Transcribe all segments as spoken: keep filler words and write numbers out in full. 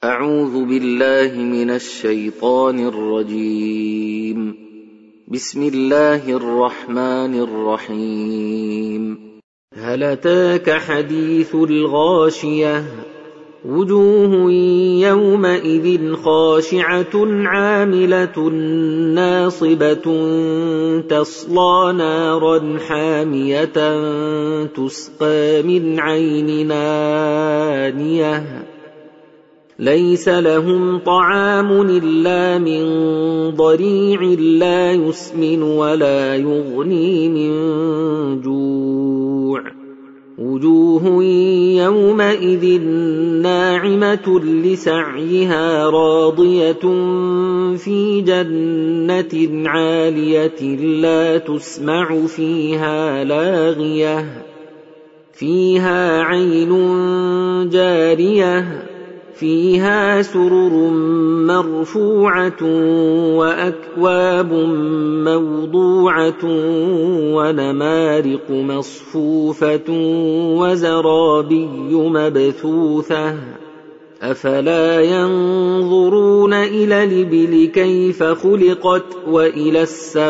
أعوذ بالله من الشيطان الرجيم. بسم الله الرحمن الرحيم. هل أتاك حديث الغاشية؟ وجوه يومئذ خاشعة عاملة ناصبة تصلى نارا حامية تسقى من عين آنية ليس لهم طعام إلا من ضريع لا يسمن ولا يغني من جوع. وجوه يومئذ ناعمة لسعيها راضية في جنة عالية لا تسمع فيها لاغية فيها عين جارية فيها سرر مرفوعة وأكواب موضوعة ونمارق مصفوفة وزرابي مبثوثة أفلا ينظرون إلى الإبل كيف خلقت وإلى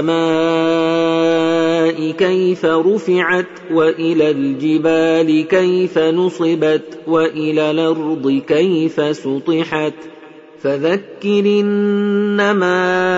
السماء كيف رفعت وإلى الجبال كيف نصبت وإلى الأرض كيف سطحت فذكر إنما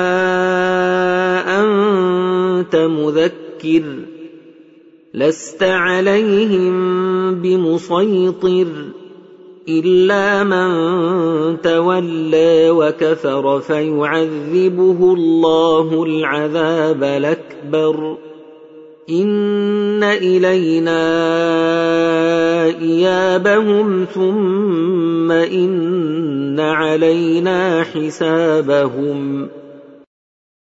أنت مذكر لست عليهم بمسيطر إلا من تولى وكفر فيعذبه الله العذاب الأكبر إن إلينا إيابهم ثم إن علينا حسابهم